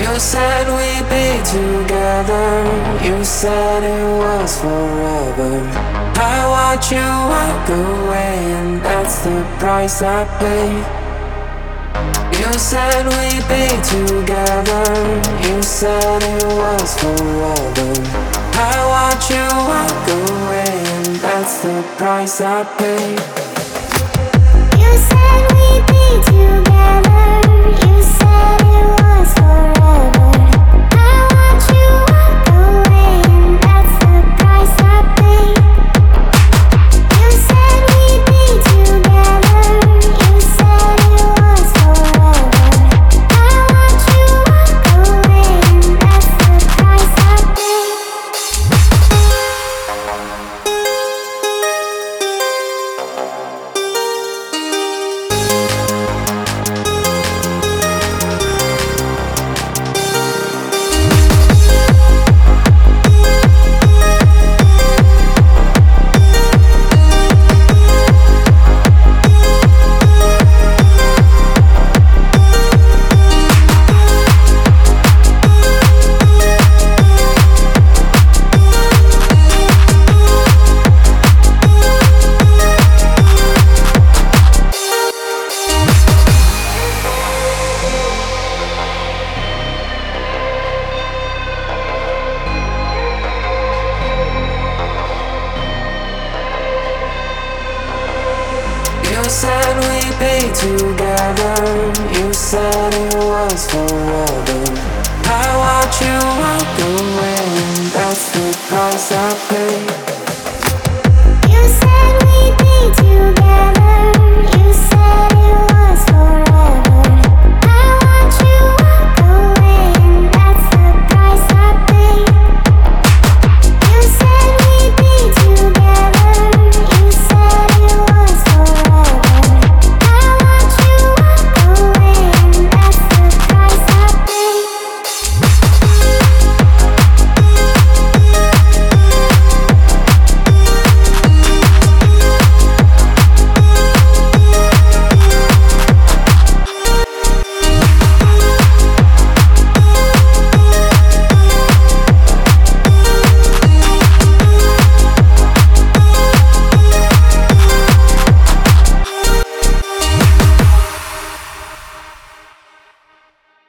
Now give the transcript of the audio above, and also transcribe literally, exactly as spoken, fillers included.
You said we'd be together. You said it was forever. I watch you walk away, and that's the price I pay. You said we'd be together. You said it was forever. I watch you walk away, and that's the price I pay. You said we'd be together. You said it was forever. I watch you walk away, and that's the price I pay. You said we'd be together. You said it was forever. I watch you walk away, and that's the price I pay. You said we'd be together. You said it was forever.